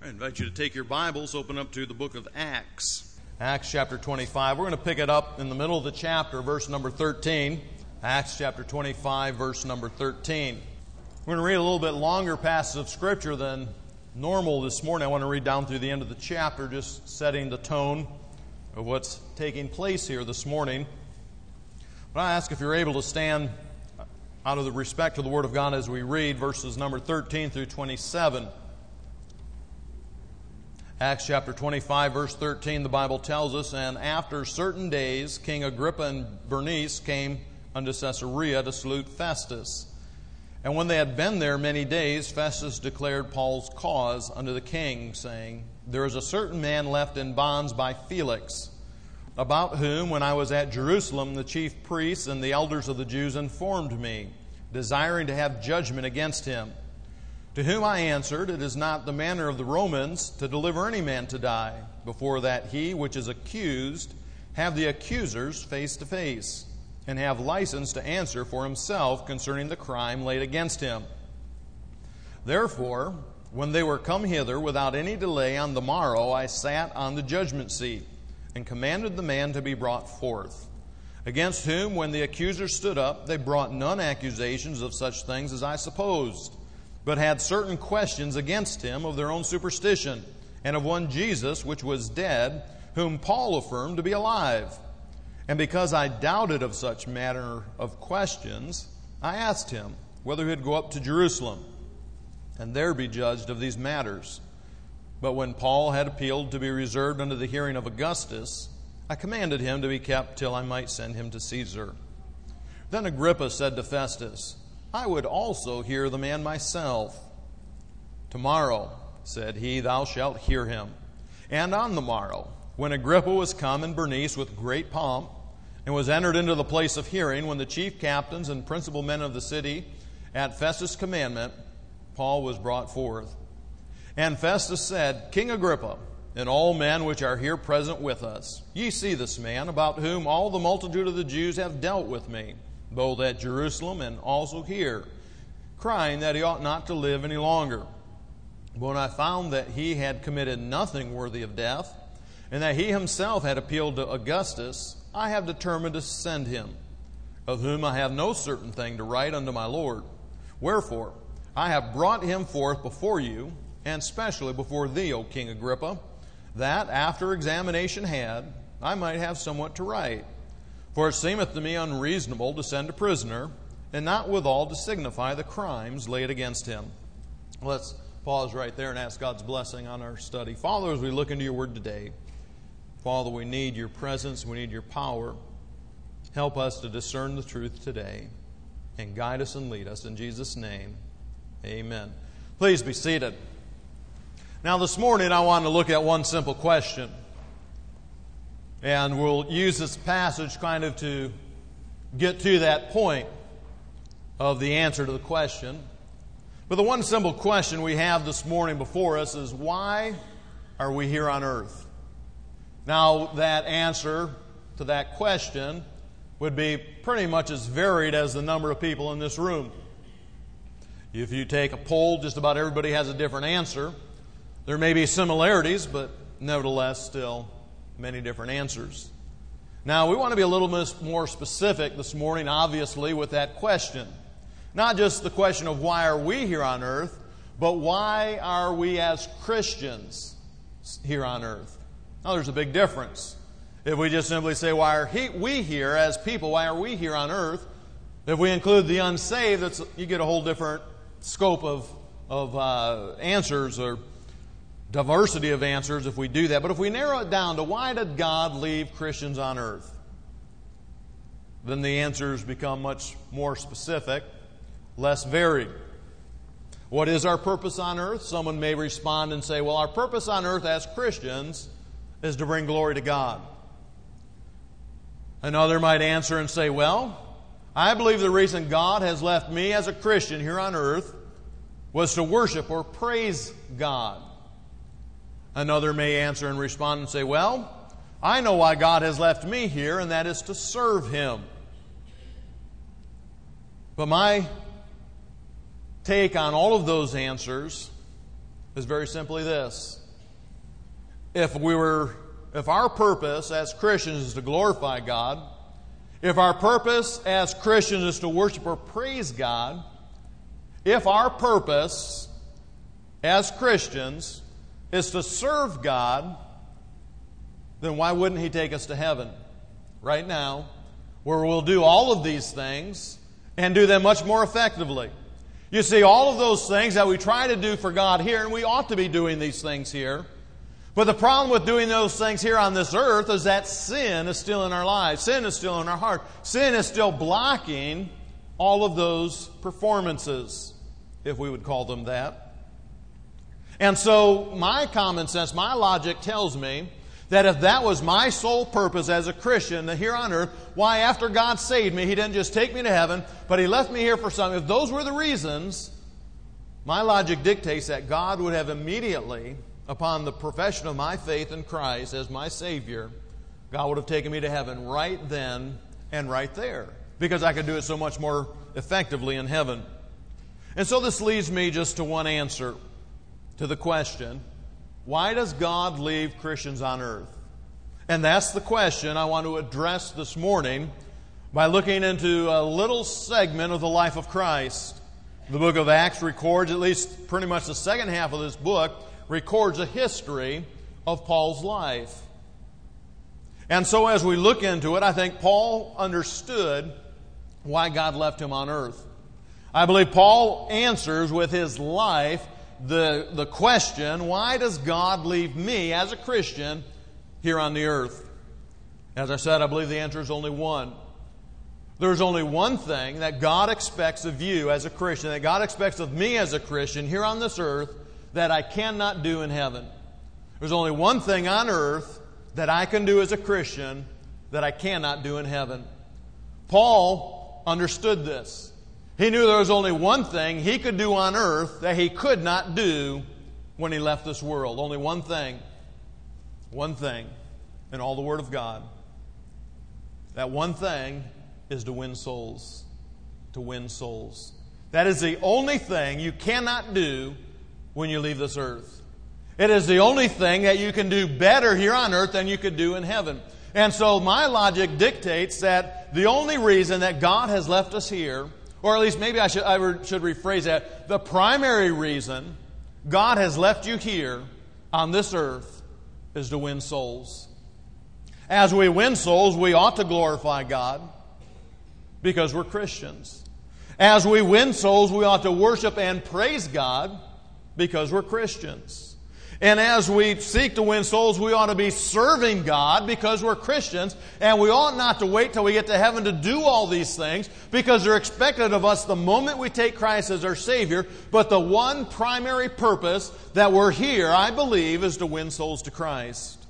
I invite you to take your Bibles, open up to the book of Acts. Acts chapter 25. We're going to pick it up in the middle of the chapter, verse number 13. Acts chapter 25, verse number 13. We're going to read a little bit longer passage of Scripture than normal this morning. I want to read down through the end of the chapter, just setting the tone of what's taking place here this morning. But I ask if you're able to stand out of the respect to the Word of God as we read verses number 13 through 27. Acts chapter 25, verse 13, the Bible tells us, "And after certain days, King Agrippa and Bernice came unto Caesarea to salute Festus. And when they had been there many days, Festus declared Paul's cause unto the king, saying, There is a certain man left in bonds by Felix, about whom, when I was at Jerusalem, the chief priests and the elders of the Jews informed me, desiring to have judgment against him. To whom I answered, It is not the manner of the Romans to deliver any man to die, before that he which is accused have the accusers face to face, and have license to answer for himself concerning the crime laid against him. Therefore, when they were come hither without any delay on the morrow, I sat on the judgment seat, and commanded the man to be brought forth. Against whom, when the accusers stood up, they brought none accusations of such things as I supposed, but had certain questions against him of their own superstition, and of one Jesus, which was dead, whom Paul affirmed to be alive. And because I doubted of such manner of questions, I asked him whether he'd go up to Jerusalem, and there be judged of these matters. But when Paul had appealed to be reserved unto the hearing of Augustus, I commanded him to be kept till I might send him to Caesar. Then Agrippa said to Festus, I would also hear the man myself. Tomorrow, said he, thou shalt hear him. And on the morrow, when Agrippa was come and Bernice with great pomp, and was entered into the place of hearing, when the chief captains and principal men of the city, at Festus' commandment, Paul was brought forth. And Festus said, King Agrippa, and all men which are here present with us, ye see this man, about whom all the multitude of the Jews have dealt with me, both at Jerusalem and also here, crying that he ought not to live any longer. But when I found that he had committed nothing worthy of death, and that he himself had appealed to Augustus, I have determined to send him, of whom I have no certain thing to write unto my Lord. Wherefore, I have brought him forth before you, and specially before thee, O King Agrippa, that, after examination had, I might have somewhat to write. For it seemeth to me unreasonable to send a prisoner, and not withal to signify the crimes laid against him." Let's pause right there and ask God's blessing on our study. Father, as we look into your word today, Father, we need your presence, we need your power. Help us to discern the truth today, and guide us and lead us. In Jesus' name, amen. Please be seated. Now this morning I want to look at one simple question. And we'll use this passage kind of to get to that point of the answer to the question. But the one simple question we have this morning before us is, why are we here on earth? Now, that answer to that question would be pretty much as varied as the number of people in this room. If you take a poll, just about everybody has a different answer. There may be similarities, but nevertheless still many different answers. Now, we want to be a little bit more specific this morning, obviously, with that question. Not just the question of why are we here on earth, but why are we as Christians here on earth? Now, there's a big difference. If we just simply say, why are we here as people, why are we here on earth? If we include the unsaved, you get a whole different scope of answers, or diversity of answers if we do that. But if we narrow it down to why did God leave Christians on earth, then the answers become much more specific, less varied. What is our purpose on earth? Someone may respond and say, well, our purpose on earth as Christians is to bring glory to God. Another might answer and say, well, I believe the reason God has left me as a Christian here on earth was to worship or praise God. Another may answer and respond and say, well, I know why God has left me here, and that is to serve Him. But my take on all of those answers is very simply this. If our purpose as Christians is to glorify God, if our purpose as Christians is to worship or praise God, if our purpose as Christians is to serve God, then why wouldn't He take us to heaven right now, where we'll do all of these things and do them much more effectively? You see, all of those things that we try to do for God here, and we ought to be doing these things here, but the problem with doing those things here on this earth is that sin is still in our lives. Sin is still in our heart. Sin is still blocking all of those performances, if we would call them that. And so my common sense, my logic tells me that if that was my sole purpose as a Christian here on earth, why after God saved me, He didn't just take me to heaven, but He left me here for something. If those were the reasons, my logic dictates that God would have immediately, upon the profession of my faith in Christ as my Savior, God would have taken me to heaven right then and right there, because I could do it so much more effectively in heaven. And so this leads me just to one answer to the question, why does God leave Christians on earth? And that's the question I want to address this morning by looking into a little segment of the life of Christ. The book of Acts records, at least pretty much the second half of this book, records a history of Paul's life. And so as we look into it, I think Paul understood why God left him on earth. I believe Paul answers with his life the question, why does God leave me as a Christian here on the earth? As I said, I believe the answer is only one. There's only one thing that God expects of you as a Christian, that God expects of me as a Christian here on this earth, that I cannot do in heaven. There's only one thing on earth that I can do as a Christian that I cannot do in heaven. Paul understood this. He knew there was only one thing he could do on earth that he could not do when he left this world. Only one thing. One thing in all the Word of God. That one thing is to win souls. To win souls. That is the only thing you cannot do when you leave this earth. It is the only thing that you can do better here on earth than you could do in heaven. And so my logic dictates that the only reason that God has left us here, or at least maybe I should rephrase that, the primary reason God has left you here on this earth is to win souls. As we win souls, we ought to glorify God because we're Christians. As we win souls, we ought to worship and praise God because we're Christians. And as we seek to win souls, we ought to be serving God because we're Christians. And we ought not to wait till we get to heaven to do all these things, because they're expected of us the moment we take Christ as our Savior. But the one primary purpose that we're here, I believe, is to win souls to Christ.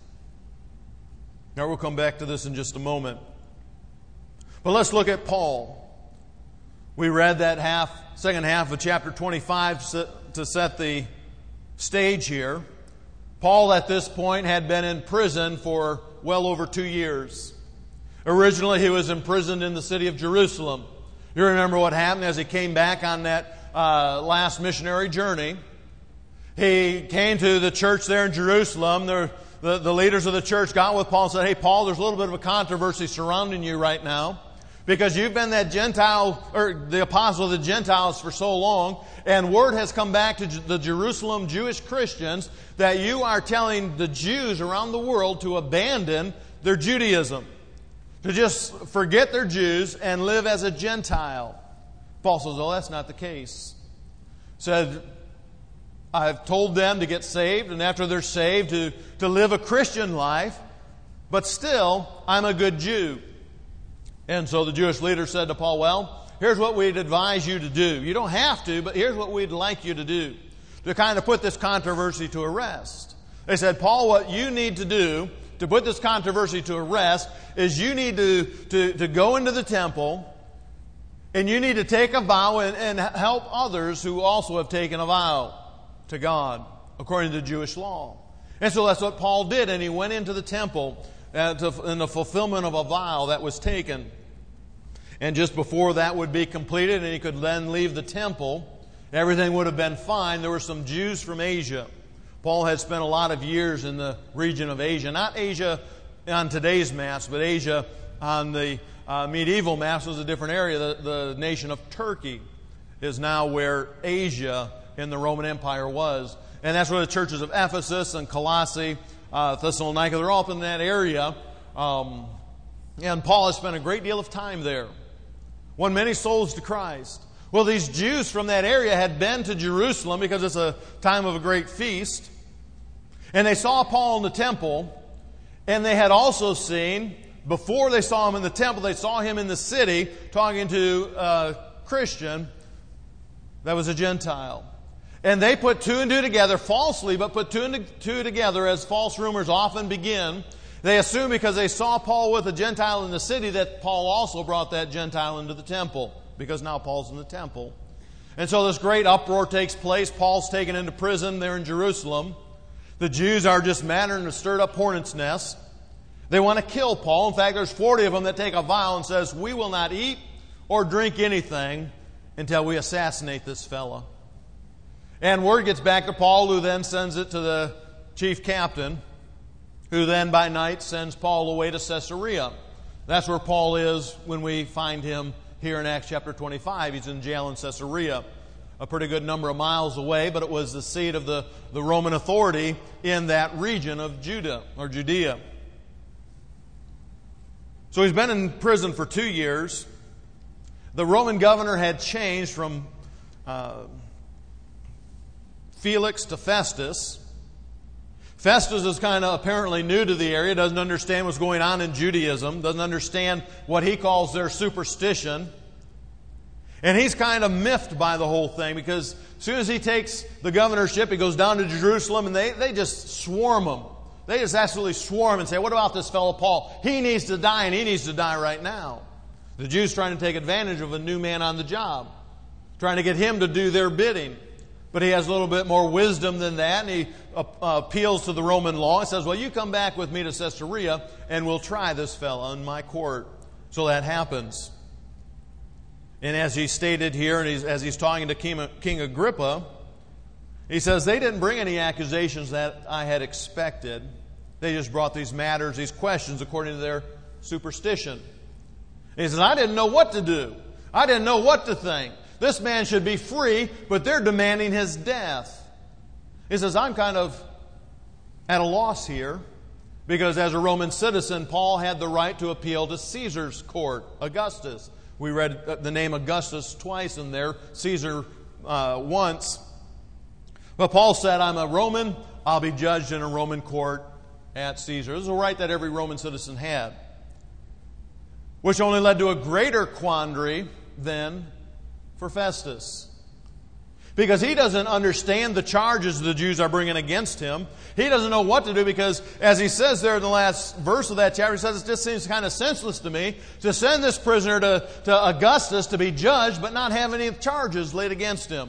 Now we'll come back to this in just a moment. But let's look at Paul. We read that second half of chapter 25 to set the stage here. Paul at this point had been in prison for well over 2 years. Originally he was imprisoned in the city of Jerusalem. You remember what happened as he came back on that last missionary journey. He came to the church there in Jerusalem. The leaders of the church got with Paul and said, "Hey Paul, there's a little bit of a controversy surrounding you right now, because you've been that Gentile, or the apostle of the Gentiles for so long, and word has come back to the Jerusalem Jewish Christians that you are telling the Jews around the world to abandon their Judaism, to just forget their Jews and live as a Gentile." Paul says, "Oh, that's not the case." Said, "I've told them to get saved, and after they're saved to live a Christian life, but still, I'm a good Jew." And so the Jewish leader said to Paul, "Well, here's what we'd advise you to do. You don't have to, but here's what we'd like you to do to kind of put this controversy to rest." They said, "Paul, what you need to do to put this controversy to rest is you need to go into the temple, and you need to take a vow and help others who also have taken a vow to God according to Jewish law." And so that's what Paul did, and he went into the temple in the fulfillment of a vow that was taken. And just before that would be completed and he could then leave the temple, everything would have been fine. There were some Jews from Asia Paul had spent a lot of years in the region of Asia. Not Asia on today's maps, but Asia on the medieval maps was a different area. The nation of Turkey is now where Asia in the Roman Empire was. And that's where the churches of Ephesus and Colossae, Thessalonica, they're all up in that area. And Paul has spent a great deal of time there. Won many souls to Christ. Well, these Jews from that area had been to Jerusalem because it's a time of a great feast. And they saw Paul in the temple. And they had also seen, before they saw him in the temple, they saw him in the city talking to a Christian that was a Gentile. And they put two and two together, falsely, but put two and two together, as false rumors often begin. They assumed because they saw Paul with a Gentile in the city that Paul also brought that Gentile into the temple, because now Paul's in the temple. And so this great uproar takes place. Paul's taken into prison there in Jerusalem. The Jews are just mattering to stir up hornets' nests. They want to kill Paul. In fact, there's 40 of them that take a vow and says, we will not eat or drink anything until we assassinate this fellow. And word gets back to Paul, who then sends it to the chief captain, who then by night sends Paul away to Caesarea. That's where Paul is when we find him here in Acts chapter 25. He's in jail in Caesarea, a pretty good number of miles away, but it was the seat of the Roman authority in that region of Judea. So he's been in prison for 2 years. The Roman governor had changed from Felix to Festus. Festus is kind of apparently new to the area, doesn't understand what's going on in Judaism, doesn't understand what he calls their superstition. And he's kind of miffed by the whole thing, because as soon as he takes the governorship, he goes down to Jerusalem and they just swarm him. They just absolutely swarm and say, what about this fellow Paul? He needs to die, and he needs to die right now. The Jews trying to take advantage of a new man on the job, trying to get him to do their bidding. But he has a little bit more wisdom than that, and he appeals to the Roman law and says, well, you come back with me to Caesarea, and we'll try this fellow in my court. So that happens. And as he stated here, and as he's talking to King Agrippa, he says, they didn't bring any accusations that I had expected. They just brought these matters, these questions, according to their superstition. And he says, I didn't know what to do. I didn't know what to think. This man should be free, but they're demanding his death. He says, I'm kind of at a loss here, because as a Roman citizen, Paul had the right to appeal to Caesar's court, Augustus. We read the name Augustus twice in there, Caesar once. But Paul said, I'm a Roman, I'll be judged in a Roman court at Caesar. This is a right that every Roman citizen had, which only led to a greater quandary than for Festus. Because he doesn't understand the charges the Jews are bringing against him. He doesn't know what to do, because as he says there in the last verse of that chapter, he says, it just seems kind of senseless to me to send this prisoner to Augustus to be judged, but not have any charges laid against him.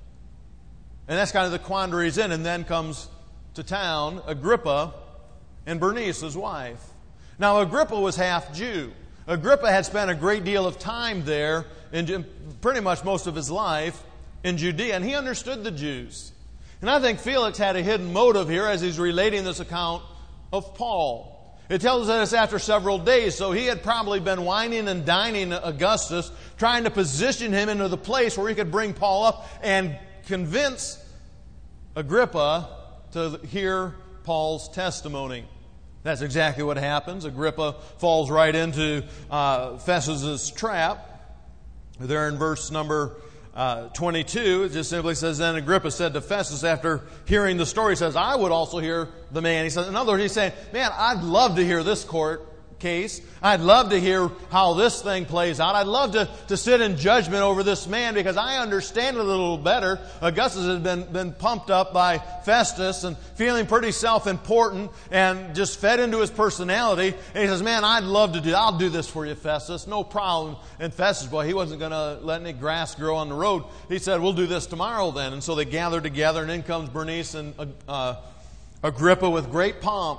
And that's kind of the quandary he's in. And then comes to town Agrippa and Bernice, his wife. Now Agrippa was half Jew. Agrippa had spent a great deal of time there, in pretty much most of his life, in Judea, and he understood the Jews. And I think Felix had a hidden motive here as he's relating this account of Paul. It tells us that it's after several days, so he had probably been wining and dining Augustus, trying to position him into the place where he could bring Paul up and convince Agrippa to hear Paul's testimony. That's exactly what happens. Agrippa falls right into Festus's trap. There in verse number 22, it just simply says, then Agrippa said to Festus after hearing the story, he says, I would also hear the man. He says, in other words, he's saying, man, I'd love to hear this court case. I'd love to hear how this thing plays out. I'd love to sit in judgment over this man, because I understand it a little better. Augustus has been pumped up by Festus and feeling pretty self-important and just fed into his personality. And he says, man, I'd love to I'll do this for you, Festus. No problem. And Festus, boy, he wasn't going to let any grass grow on the road. He said, we'll do this tomorrow then. And so they gathered together, and in comes Bernice and Agrippa with great pomp,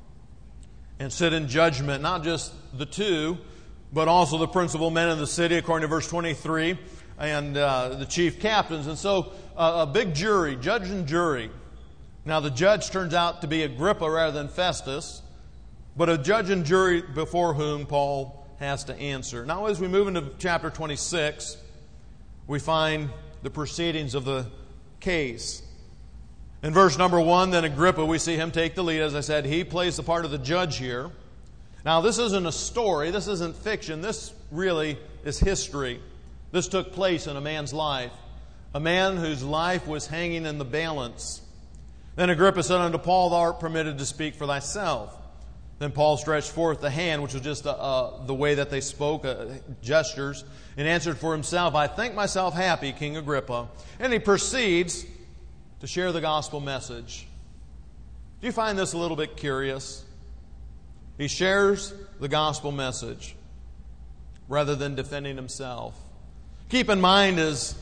and sit in judgment, not just the two, but also the principal men of the city, according to verse 23, and the chief captains. And so a big jury, judge and jury. Now the judge turns out to be Agrippa rather than Festus, but a judge and jury before whom Paul has to answer. Now as we move into chapter 26, we find the proceedings of the case. In verse number 1, then Agrippa, we see him take the lead. As I said, he plays the part of the judge here. Now this isn't a story, this isn't fiction, this really is history. This took place in a man's life, a man whose life was hanging in the balance. Then Agrippa said unto Paul, Thou art permitted to speak for thyself. Then Paul stretched forth the hand, which was just the way that they spoke, gestures, and answered for himself, I think myself happy, King Agrippa. And he proceeds to share the gospel message. Do you find this a little bit curious? He shares the gospel message rather than defending himself. Keep in mind his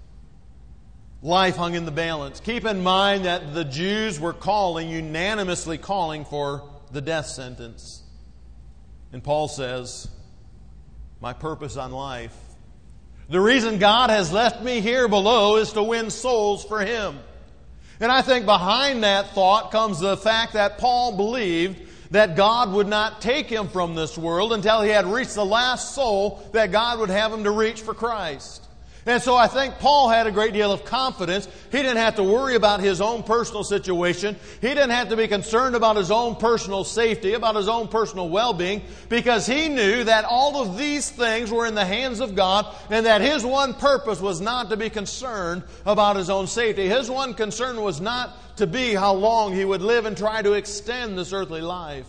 life hung in the balance. Keep in mind that the Jews were unanimously calling for the death sentence. And Paul says, my purpose on life, the reason God has left me here below is to win souls for Him. And I think behind that thought comes the fact that Paul believed that God would not take him from this world until he had reached the last soul that God would have him to reach for Christ. And so I think Paul had a great deal of confidence. He didn't have to worry about his own personal situation. He didn't have to be concerned about his own personal safety, about his own personal well-being, because he knew that all of these things were in the hands of God and that his one purpose was not to be concerned about his own safety. His one concern was not to be how long he would live and try to extend this earthly life.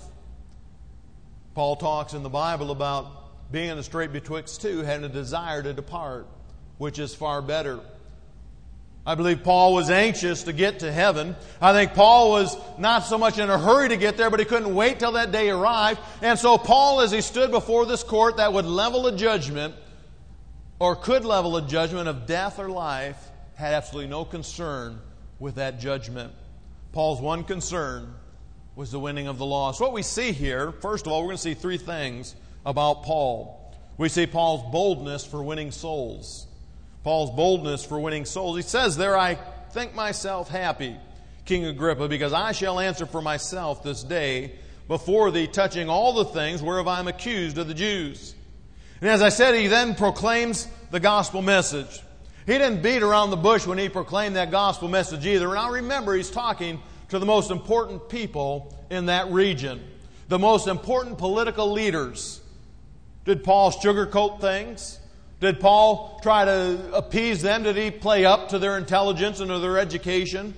Paul talks in the Bible about being in the strait betwixt two, having a desire to depart, which is far better. I believe Paul was anxious to get to heaven. I think Paul was not so much in a hurry to get there, but he couldn't wait till that day arrived. And so Paul, as he stood before this court that would level a judgment, or could level a judgment of death or life, had absolutely no concern with that judgment. Paul's one concern was the winning of the lost. What we see here, first of all, we're going to see three things about Paul. We see Paul's boldness for winning souls. Paul's boldness for winning souls. He says there, I think myself happy, King Agrippa, because I shall answer for myself this day before thee touching all the things whereof I am accused of the Jews. And as I said, he then proclaims the gospel message. He didn't beat around the bush when he proclaimed that gospel message either. Now remember, he's talking to the most important people in that region, the most important political leaders. Did Paul sugarcoat things? Did Paul try to appease them? Did he play up to their intelligence and to their education?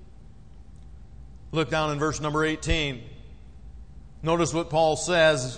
Look down in verse number 18. Notice what Paul says.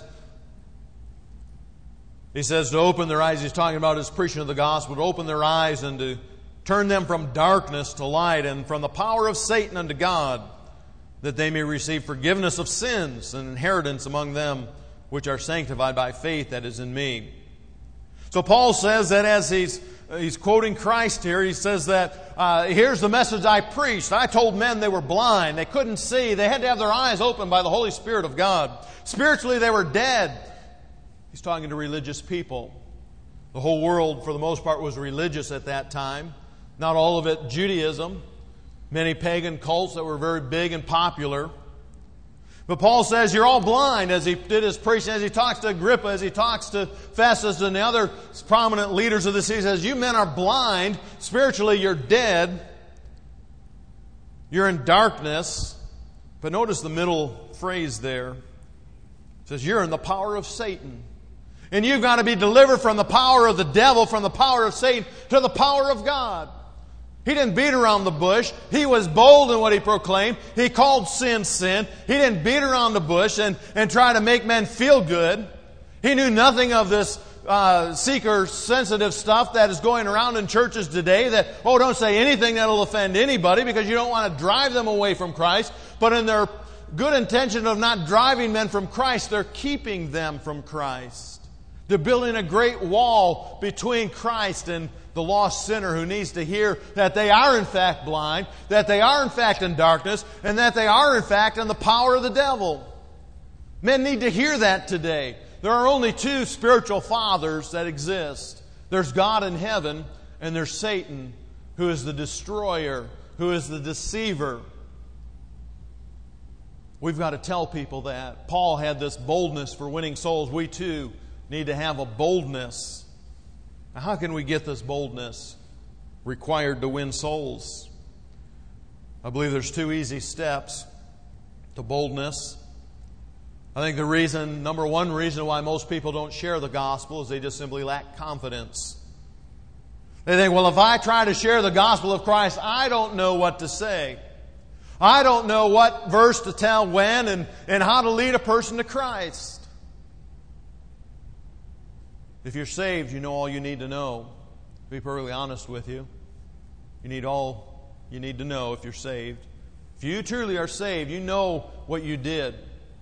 He says to open their eyes. He's talking about his preaching of the gospel. To open their eyes and to turn them from darkness to light and from the power of Satan unto God, that they may receive forgiveness of sins and inheritance among them which are sanctified by faith that is in me. So Paul says that as he's quoting Christ here, he says that here's the message I preached. I told men they were blind. They couldn't see. They had to have their eyes opened by the Holy Spirit of God. Spiritually, they were dead. He's talking to religious people. The whole world, for the most part, was religious at that time. Not all of it Judaism. Many pagan cults that were very big and popular. But Paul says you're all blind as he did his preaching, as he talks to Agrippa, as he talks to Festus and the other prominent leaders of the city. He says, you men are blind. Spiritually, you're dead. You're in darkness. But notice the middle phrase there. It says, you're in the power of Satan. And you've got to be delivered from the power of the devil, from the power of Satan, to the power of God. He didn't beat around the bush. He was bold in what he proclaimed. He called sin, sin. He didn't beat around the bush and try to make men feel good. He knew nothing of this seeker-sensitive stuff that is going around in churches today that, don't say anything that will offend anybody because you don't want to drive them away from Christ. But in their good intention of not driving men from Christ, they're keeping them from Christ. They're building a great wall between Christ and the lost sinner who needs to hear that they are in fact blind, that they are in fact in darkness, and that they are in fact in the power of the devil. Men need to hear that today. There are only two spiritual fathers that exist. There's God in heaven, and there's Satan, who is the destroyer, who is the deceiver. We've got to tell people that. Paul had this boldness for winning souls. We too need to have a boldness. Now, how can we get this boldness required to win souls? I believe there's 2 easy steps to boldness. I think number one reason why most people don't share the gospel is they just simply lack confidence. They think, well, if I try to share the gospel of Christ, I don't know what to say. I don't know what verse to tell when and how to lead a person to Christ. If you're saved, you know all you need to know. To be perfectly honest with you, you need all you need to know if you're saved. If you truly are saved, you know what you did.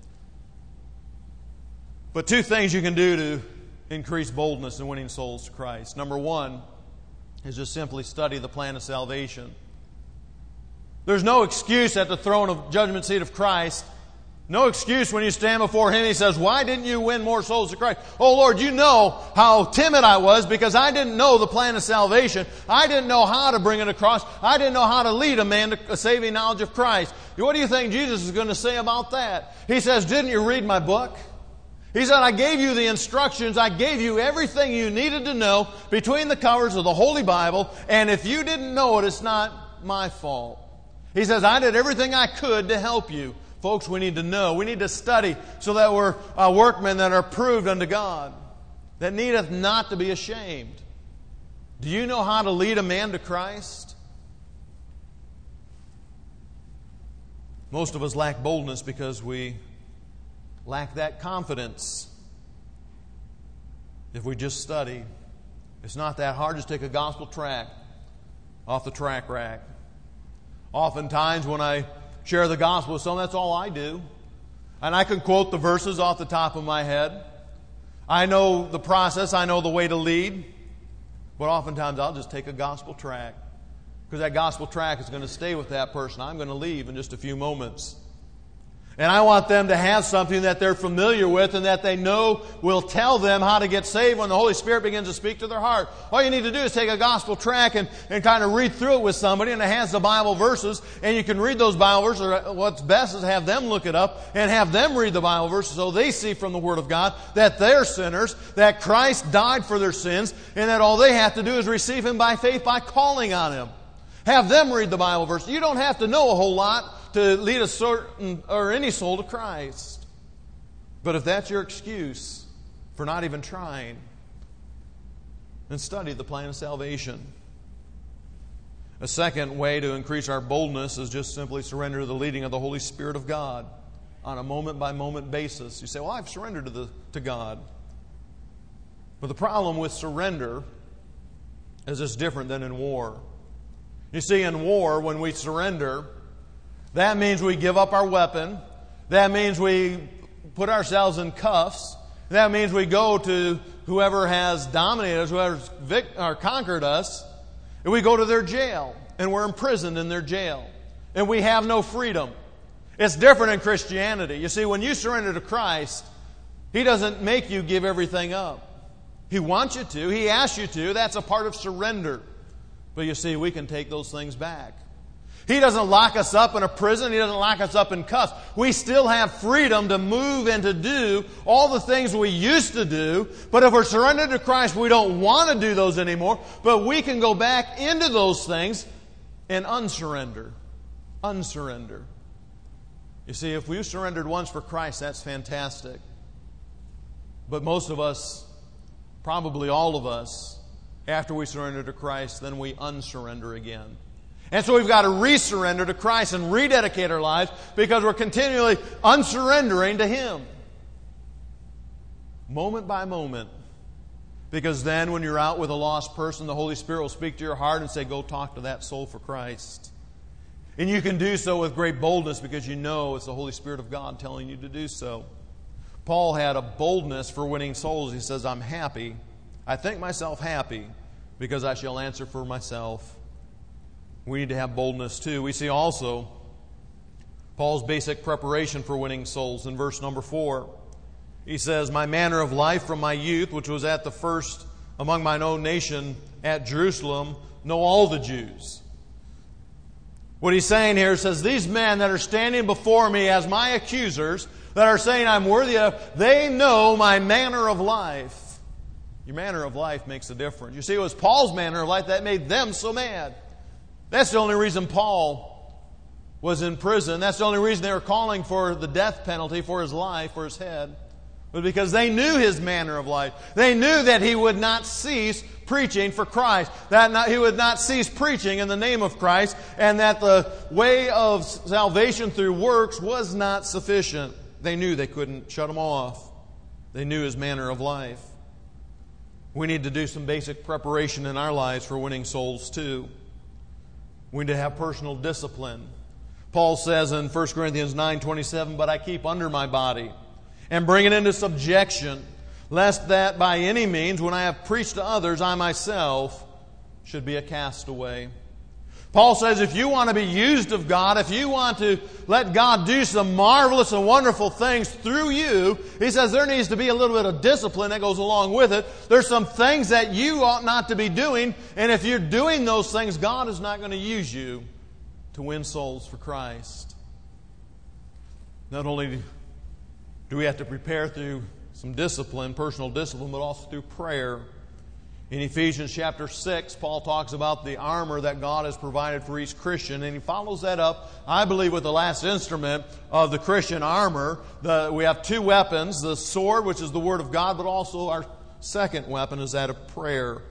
But 2 things you can do to increase boldness in winning souls to Christ. Number 1 is just simply study the plan of salvation. There's no excuse at the throne of judgment seat of Christ. No excuse when you stand before Him. He says, why didn't you win more souls to Christ? Oh Lord, you know how timid I was because I didn't know the plan of salvation. I didn't know how to bring it across. I didn't know how to lead a man to a saving knowledge of Christ. What do you think Jesus is going to say about that? He says, didn't you read my book? He said, I gave you the instructions. I gave you everything you needed to know between the covers of the Holy Bible. And if you didn't know it, it's not my fault. He says, I did everything I could to help you. Folks, we need to know. We need to study so that we're workmen that are approved unto God, that needeth not to be ashamed. Do you know how to lead a man to Christ? Most of us lack boldness because we lack that confidence. If we just study, it's not that hard. Just take a gospel tract off the track rack. Oftentimes when I share the gospel with someone, that's all I do. And I can quote the verses off the top of my head. I know the process. I know the way to lead. But oftentimes I'll just take a gospel tract, because that gospel tract is going to stay with that person. I'm going to leave in just a few moments. And I want them to have something that they're familiar with and that they know will tell them how to get saved when the Holy Spirit begins to speak to their heart. All you need to do is take a gospel tract and kind of read through it with somebody, and it has the Bible verses, and you can read those Bible verses. Or what's best is have them look it up and have them read the Bible verses so they see from the Word of God that they're sinners, that Christ died for their sins, and that all they have to do is receive Him by faith by calling on Him. Have them read the Bible verses. You don't have to know a whole lot to lead a certain or any soul to Christ. But if that's your excuse for not even trying, then study the plan of salvation. A second way to increase our boldness is just simply surrender to the leading of the Holy Spirit of God on a moment-by-moment basis. You say, well, I've surrendered to God. But the problem with surrender is it's different than in war. You see, in war, when we surrender, that means we give up our weapon. That means we put ourselves in cuffs. That means we go to whoever has dominated us, whoever's conquered us, and we go to their jail, and we're imprisoned in their jail, and we have no freedom. It's different in Christianity. You see, when you surrender to Christ, He doesn't make you give everything up. He wants you to. He asks you to. That's a part of surrender. But you see, we can take those things back. He doesn't lock us up in a prison. He doesn't lock us up in cuffs. We still have freedom to move and to do all the things we used to do. But if we're surrendered to Christ, we don't want to do those anymore. But we can go back into those things and unsurrender. Unsurrender. You see, if we surrendered once for Christ, that's fantastic. But most of us, probably all of us, after we surrender to Christ, then we unsurrender again. And so we've got to resurrender to Christ and rededicate our lives because we're continually unsurrendering to Him. Moment by moment. Because then when you're out with a lost person, the Holy Spirit will speak to your heart and say, go talk to that soul for Christ. And you can do so with great boldness because you know it's the Holy Spirit of God telling you to do so. Paul had a boldness for winning souls. He says, I'm happy. I think myself happy because I shall answer for myself. We need to have boldness too. We see also Paul's basic preparation for winning souls in verse number 4. He says, my manner of life from my youth, which was at the first among mine own nation at Jerusalem, know all the Jews. What he's saying here says, these men that are standing before me as my accusers, that are saying I'm worthy of, they know my manner of life. Your manner of life makes a difference. You see, it was Paul's manner of life that made them so mad. That's the only reason Paul was in prison. That's the only reason they were calling for the death penalty for his life, for his head. Was because they knew his manner of life. They knew that he would not cease preaching for Christ. He would not cease preaching in the name of Christ. And that the way of salvation through works was not sufficient. They knew they couldn't shut him off. They knew his manner of life. We need to do some basic preparation in our lives for winning souls too. We need to have personal discipline. Paul says in 1 Corinthians 9:27, but I keep under my body and bring it into subjection, lest that by any means, when I have preached to others, I myself should be a castaway. Paul says if you want to be used of God, if you want to let God do some marvelous and wonderful things through you, he says there needs to be a little bit of discipline that goes along with it. There's some things that you ought not to be doing, and if you're doing those things, God is not going to use you to win souls for Christ. Not only do we have to prepare through some discipline, personal discipline, but also through prayer. In Ephesians chapter 6, Paul talks about the armor that God has provided for each Christian, and he follows that up, I believe, with the last instrument of the Christian armor. We have two weapons, the sword, which is the Word of God, but also our second weapon is that of prayer.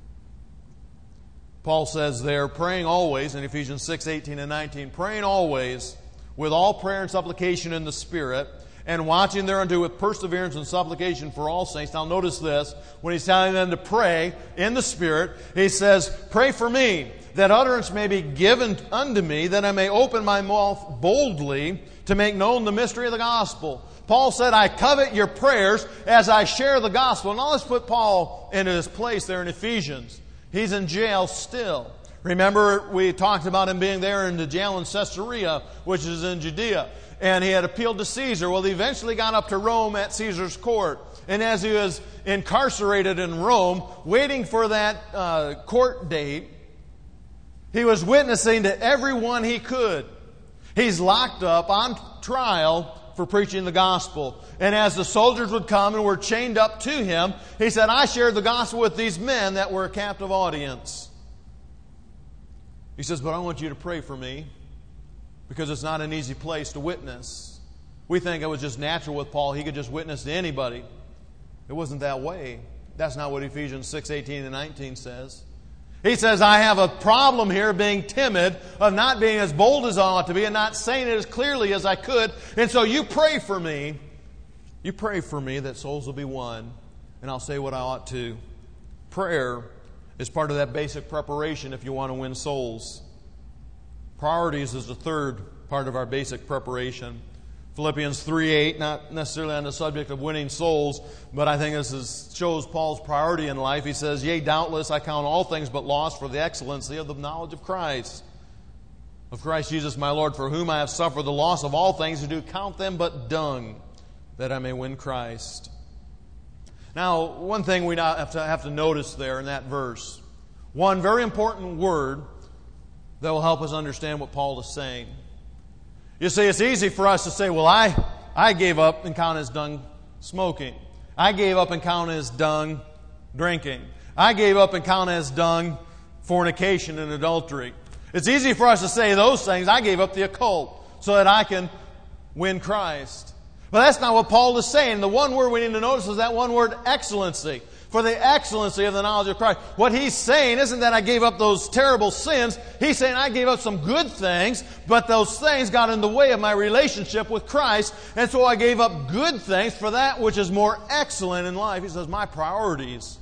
Paul says there, praying always, in Ephesians 6:18 and 19, praying always with all prayer and supplication in the Spirit, and watching thereunto with perseverance and supplication for all saints. Now notice this, when he's telling them to pray in the Spirit, he says, pray for me, that utterance may be given unto me, that I may open my mouth boldly to make known the mystery of the gospel. Paul said, I covet your prayers as I share the gospel. Now let's put Paul in his place there in Ephesians. He's in jail still. Remember, we talked about him being there in the jail in Caesarea, which is in Judea. And he had appealed to Caesar. Well, he eventually got up to Rome at Caesar's court. And as he was incarcerated in Rome, waiting for that court date, he was witnessing to everyone he could. He's locked up on trial for preaching the gospel. And as the soldiers would come and were chained up to him, he said, I shared the gospel with these men that were a captive audience. He says, but I want you to pray for me, because it's not an easy place to witness. We think it was just natural with Paul. He could just witness to anybody. It wasn't that way. That's not what Ephesians 6:18 and 19 says. He says, I have a problem here being timid, of not being as bold as I ought to be, and not saying it as clearly as I could. And so you pray for me. You pray for me that souls will be won, and I'll say what I ought to. Prayer is part of that basic preparation if you want to win souls. Priorities is the third part of our basic preparation. Philippians 3:8, not necessarily on the subject of winning souls, but I think this shows Paul's priority in life. He says, yea, doubtless I count all things but loss for the excellency of the knowledge of Christ Jesus my Lord, for whom I have suffered the loss of all things, and do count them but dung, that I may win Christ. Now, one thing we have to notice there in that verse, one very important word that will help us understand what Paul is saying. You see, it's easy for us to say, well, I gave up and count as dung smoking. I gave up and count as dung drinking. I gave up and count as dung fornication and adultery. It's easy for us to say those things. I gave up the occult so that I can win Christ. But that's not what Paul is saying. The one word we need to notice is that one word, excellency. For the excellency of the knowledge of Christ. What he's saying isn't that I gave up those terrible sins. He's saying I gave up some good things, but those things got in the way of my relationship with Christ. And so I gave up good things for that which is more excellent in life. He says my priorities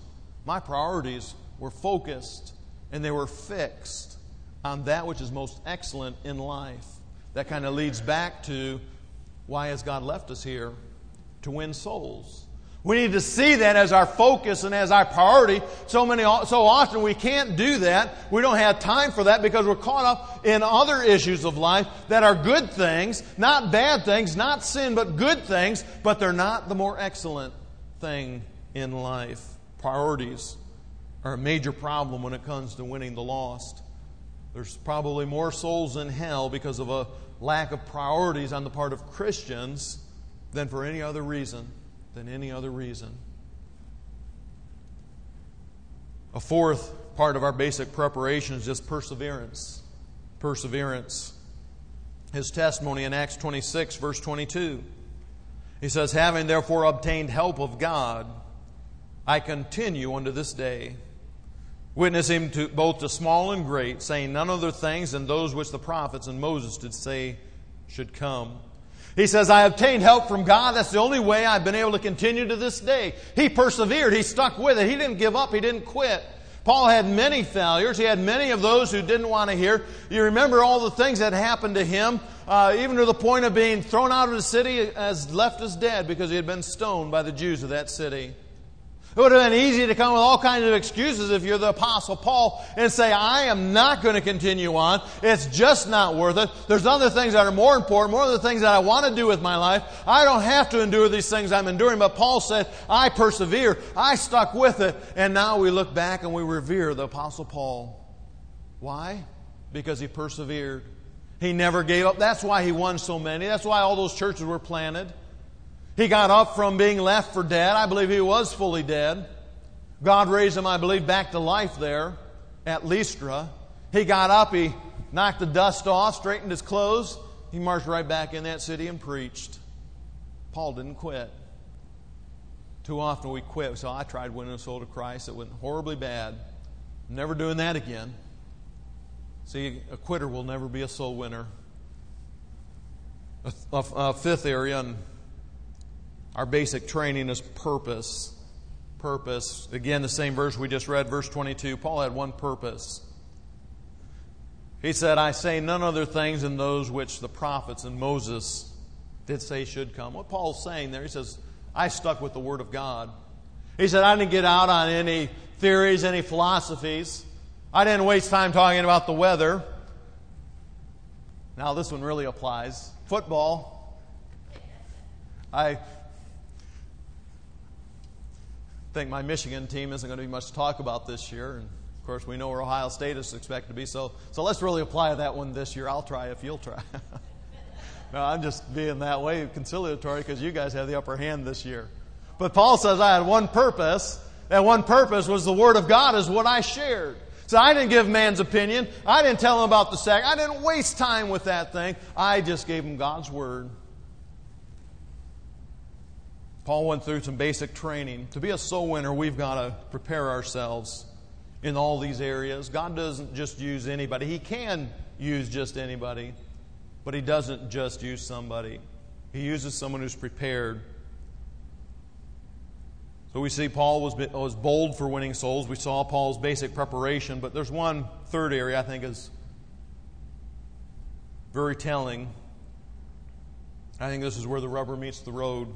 were focused and they were fixed on that which is most excellent in life. That kind of leads back to why has God left us here? To win souls. We need to see that as our focus and as our priority. So often we can't do that. We don't have time for that because we're caught up in other issues of life that are good things, not bad things, not sin, but good things, but they're not the more excellent thing in life. Priorities are a major problem when it comes to winning the lost. There's probably more souls in hell because of a lack of priorities on the part of Christians than for any other reason. A fourth part of our basic preparation is just perseverance. Perseverance. His testimony in Acts 26, verse 22. He says, having therefore obtained help of God, I continue unto this day, witnessing both to small and great, saying none other things than those which the prophets and Moses did say should come. He says, I obtained help from God. That's the only way I've been able to continue to this day. He persevered. He stuck with it. He didn't give up. He didn't quit. Paul had many failures. He had many of those who didn't want to hear. You remember all the things that happened to him, even to the point of being thrown out of the city, left as dead because he had been stoned by the Jews of that city. It would have been easy to come with all kinds of excuses if you're the Apostle Paul and say, I am not going to continue on. It's just not worth it. There's other things that are more important, more other things that I want to do with my life. I don't have to endure these things I'm enduring. But Paul said, I persevered. I stuck with it. And now we look back and we revere the Apostle Paul. Why? Because he persevered. He never gave up. That's why he won so many. That's why all those churches were planted. He got up from being left for dead. I believe he was fully dead. God raised him, I believe, back to life there at Lystra. He got up, he knocked the dust off, straightened his clothes. He marched right back in that city and preached. Paul didn't quit. Too often we quit. So I tried winning a soul to Christ. It went horribly bad. I'm never doing that again. See, a quitter will never be a soul winner. A fifth area in our basic training is purpose. Purpose. Again, the same verse we just read, verse 22. Paul had one purpose. He said, I say none other things than those which the prophets and Moses did say should come. What Paul's saying there, he says, I stuck with the Word of God. He said, I didn't get out on any theories, any philosophies. I didn't waste time talking about the weather. Now this one really applies. Football. I think my Michigan team isn't going to be much to talk about this year. And of course, we know where Ohio State is expected to be. So let's really apply that one this year. I'll try if you'll try. No, I'm just being that way conciliatory because you guys have the upper hand this year. But Paul says I had one purpose. That one purpose was the Word of God is what I shared. So I didn't give man's opinion. I didn't tell him about the sack. I didn't waste time with that thing. I just gave him God's Word. Paul went through some basic training. To be a soul winner, we've got to prepare ourselves in all these areas. God doesn't just use anybody. He can use just anybody, but He doesn't just use somebody. He uses someone who's prepared. So we see Paul was bold for winning souls. We saw Paul's basic preparation, but there's one third area I think is very telling. I think this is where the rubber meets the road.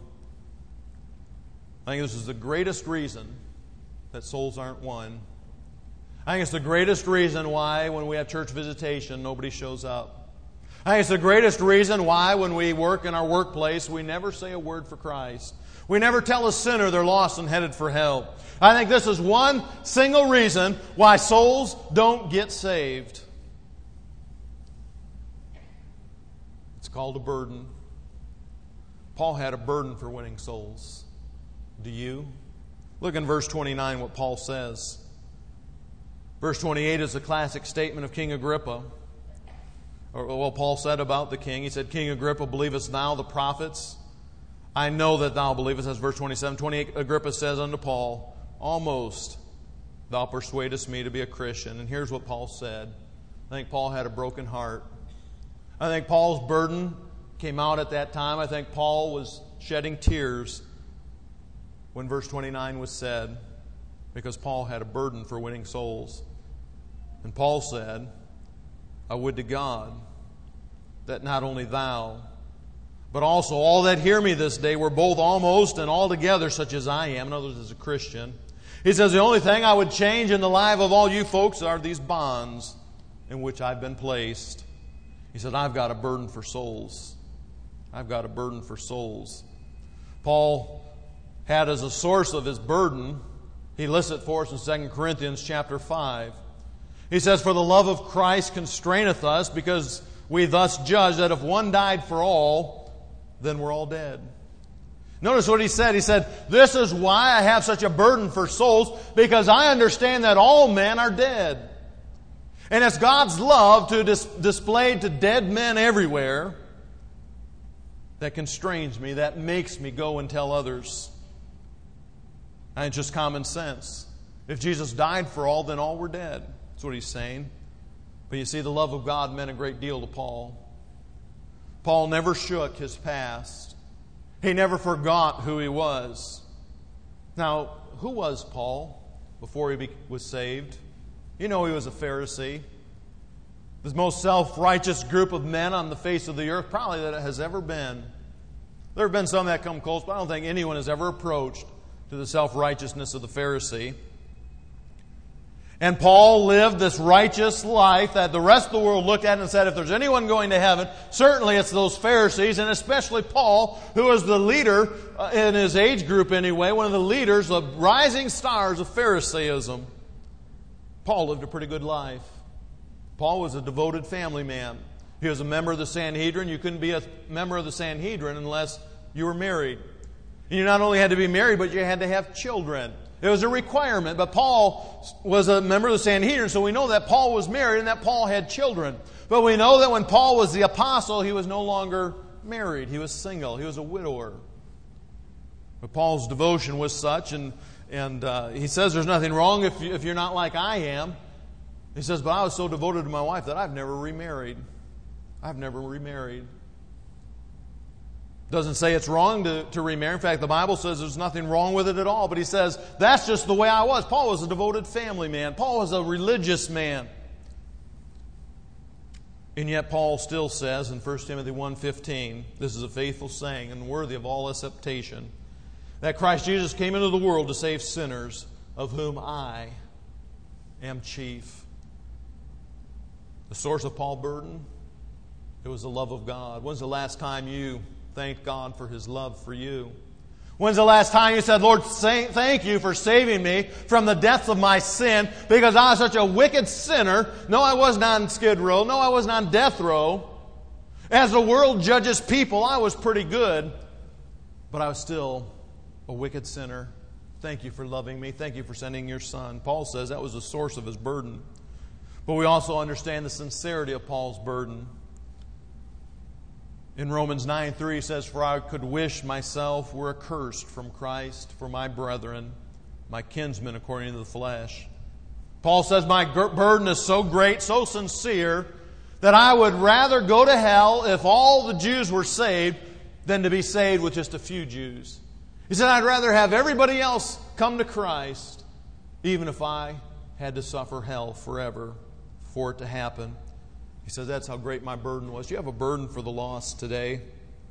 I think this is the greatest reason that souls aren't won. I think it's the greatest reason why when we have church visitation, nobody shows up. I think it's the greatest reason why when we work in our workplace, we never say a word for Christ. We never tell a sinner they're lost and headed for hell. I think this is one single reason why souls don't get saved. It's called a burden. Paul had a burden for winning souls. Do you? Look in verse 29 what Paul says. Verse 28 is a classic statement of King Agrippa. Or what Paul said about the king. He said, King Agrippa, believest thou the prophets? I know that thou believest. That's verse 27. 28, Agrippa says unto Paul, almost thou persuadest me to be a Christian. And here's what Paul said. I think Paul had a broken heart. I think Paul's burden came out at that time. I think Paul was shedding tears when verse 29 was said, because Paul had a burden for winning souls. And Paul said, I would to God that not only thou, but also all that hear me this day were both almost and altogether such as I am. In other words, as a Christian. He says, the only thing I would change in the life of all you folks are these bonds in which I've been placed. He said, I've got a burden for souls. I've got a burden for souls. Paul had as a source of his burden, he lists it for us in 2 Corinthians chapter 5. He says, "For the love of Christ constraineth us, because we thus judge that if one died for all, then we're all dead." Notice what he said. He said, "This is why I have such a burden for souls, because I understand that all men are dead." And it's God's love to displayed to dead men everywhere that constrains me, that makes me go and tell others. And it's just common sense. If Jesus died for all, then all were dead. That's what he's saying. But you see, the love of God meant a great deal to Paul. Paul never shook his past. He never forgot who he was. Now, who was Paul before he was saved? You know, he was a Pharisee. The most self-righteous group of men on the face of the earth probably that it has ever been. There have been some that come close, but I don't think anyone has ever approached to the self-righteousness of the Pharisee. And Paul lived this righteous life that the rest of the world looked at and said, if there's anyone going to heaven, certainly it's those Pharisees, and especially Paul, who was the leader in his age group anyway, one of the leaders, the rising stars of Pharisaism. Paul lived a pretty good life. Paul was a devoted family man. He was a member of the Sanhedrin. You couldn't be a member of the Sanhedrin unless you were married. And you not only had to be married, but you had to have children. It was a requirement, but Paul was a member of the Sanhedrin, so we know that Paul was married and that Paul had children. But we know that when Paul was the apostle, he was no longer married. He was single. He was a widower. But Paul's devotion was such, and he says there's nothing wrong if you're not like I am. He says, but I was so devoted to my wife that I've never remarried. I've never remarried. Doesn't say it's wrong to remarry. In fact, the Bible says there's nothing wrong with it at all. But he says, that's just the way I was. Paul was a devoted family man. Paul was a religious man. And yet Paul still says in 1 Timothy 1:15, this is a faithful saying and worthy of all acceptation, that Christ Jesus came into the world to save sinners, of whom I am chief. The source of Paul's burden, it was the love of God. When's the last time you thanked God for His love for you? When's the last time you said, Lord, thank you for saving me from the depths of my sin, because I was such a wicked sinner. No, I wasn't on Skid Row. No, I wasn't on death row. As the world judges people, I was pretty good, but I was still a wicked sinner. Thank you for loving me. Thank you for sending your Son. Paul says that was the source of his burden. But we also understand the sincerity of Paul's burden. In Romans 9:3 he says, for I could wish myself were accursed from Christ for my brethren, my kinsmen according to the flesh. Paul says, my burden is so great, so sincere, that I would rather go to hell if all the Jews were saved than to be saved with just a few Jews. He said, I'd rather have everybody else come to Christ, even if I had to suffer hell forever for it to happen. He says, that's how great my burden was. Do you have a burden for the lost today?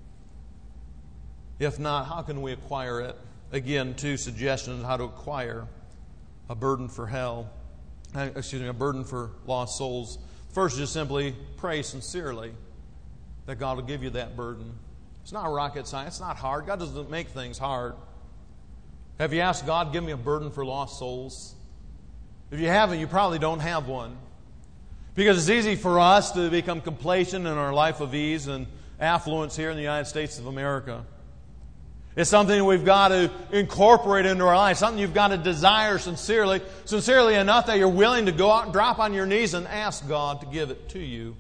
If not, how can we acquire it? Again, 2 suggestions on how to acquire a burden for hell. A burden for lost souls. First, just simply pray sincerely that God will give you that burden. It's not rocket science. It's not hard. God doesn't make things hard. Have you asked God, give me a burden for lost souls? If you haven't, you probably don't have one. Because it's easy for us to become complacent in our life of ease and affluence here in the United States of America. It's something we've got to incorporate into our life, something you've got to desire sincerely enough that you're willing to go out and drop on your knees and ask God to give it to you.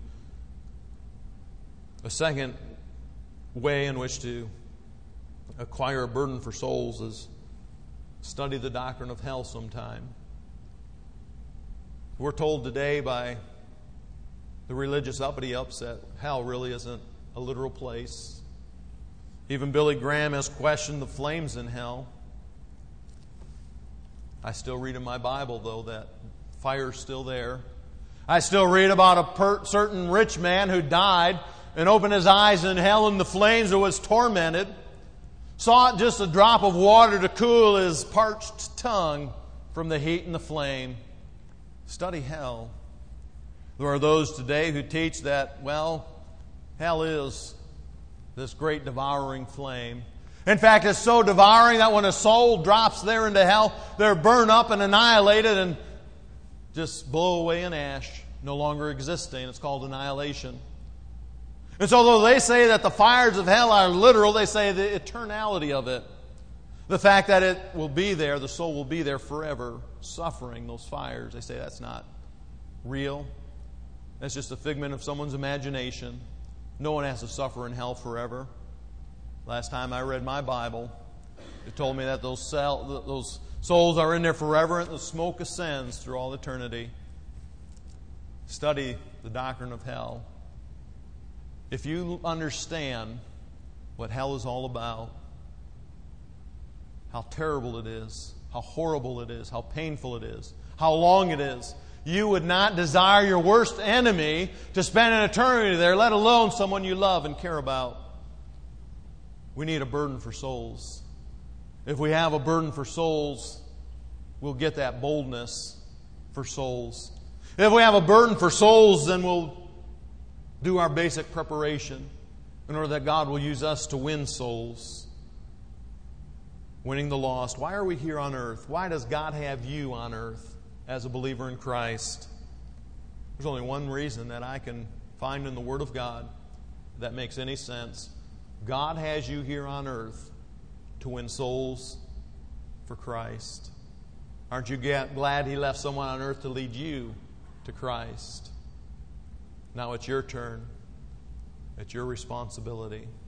A second way in which to acquire a burden for souls is study the doctrine of hell sometime. We're told today by the religious uppity-ups that hell really isn't a literal place. Even Billy Graham has questioned the flames in hell. I still read in my Bible, though, that fire's still there. I still read about a certain rich man who died and opened his eyes in hell in the flames and was tormented. Sought just a drop of water to cool his parched tongue from the heat and the flame. Study hell. There are those today who teach that, well, hell is this great devouring flame. In fact, it's so devouring that when a soul drops there into hell, they're burned up and annihilated and just blow away in ash, no longer existing. It's called annihilation. And so though they say that the fires of hell are literal, they say the eternality of it. The fact that it will be there, the soul will be there forever, suffering those fires. They say that's not real. That's just a figment of someone's imagination. No one has to suffer in hell forever. Last time I read my Bible, it told me that those souls are in there forever and the smoke ascends through all eternity. Study the doctrine of hell. If you understand what hell is all about, how terrible it is, how horrible it is, how painful it is, how long it is, you would not desire your worst enemy to spend an eternity there, let alone someone you love and care about. We need a burden for souls. If we have a burden for souls, we'll get that boldness for souls. If we have a burden for souls, then we'll do our basic preparation in order that God will use us to win souls. Winning the lost. Why are we here on earth? Why does God have you on earth as a believer in Christ? There's only one reason that I can find in the Word of God that makes any sense. God has you here on earth to win souls for Christ. Aren't you glad He left someone on earth to lead you to Christ? Now it's your turn. It's your responsibility.